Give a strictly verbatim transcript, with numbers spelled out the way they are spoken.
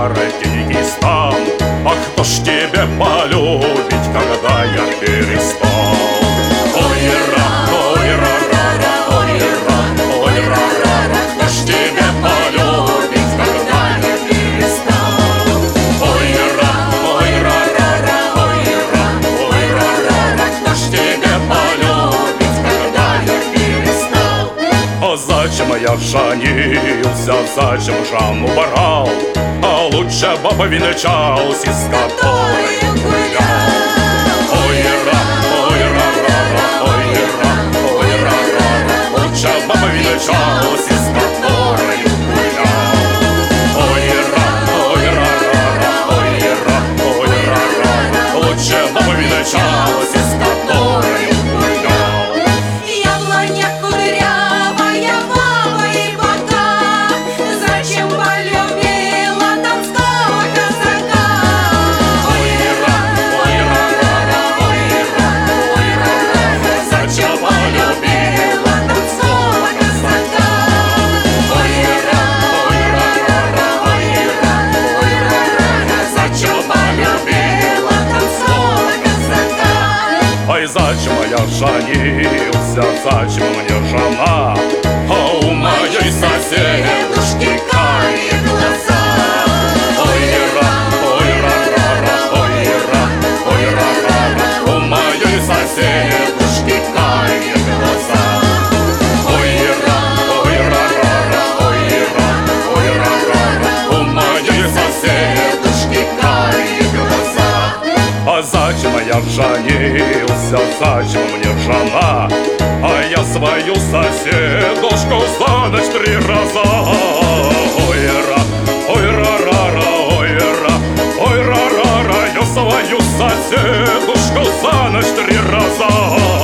дикий стан. А кто ж тебе полюбить, когда я перестал? Ой, ра, ой, ра, ра, ра, ой, ра, ой, ра, ра, ра, кто ж тебе полюбить, когда я перестал? Ой, ра, ой, ра, ра, ра, ой, ра, ой, ра, ра, ра, кто ж тебе полюбить, когда я перестал? А зачем я женился, зачем Жанну брал? А лучше баба венчалась, с которой гулял. Ой, ра, ой, ра, ра, ра, ой, ра, ой, ра, ра, ра, лучше баба венчалась, с которой гулял. Ой, ра, ой, ра, ра, ра, ой, ра, ой, ра, ра, ра, лучше баба венчалась, с которой гулял. Яблоня кудрявая, баба и бока, зачем полюбила донского казака? Ой, ра, ой, ра, ра, ра, ой, ра, ой, ра, ра, ра, зачем полюбила донского казака? Ой, ра, ой, ра, ра, ра, ой, ра, ой, ра, ра, ра, зачем полюбила донского казака? Ой, зачем я женился, зачем мне жена? А у моей соседушки карие глаза. Ой, ра, ой, ра, ра, ра, ой, ра, ой, ра, ра, ра, у моей соседушки карие глаза. Ой, ра, ой, ра, ра, ра, ой, ра, ой, ра, ра, ра, у моей соседушки карие глаза. А зачем я женился, зачем мне жена? А я свою соседушку за ночь три раза. Ой, ра, ой, ра, ра, ра, ой, ра, ой, ра, ра, ра, я свою соседушку за ночь три раза.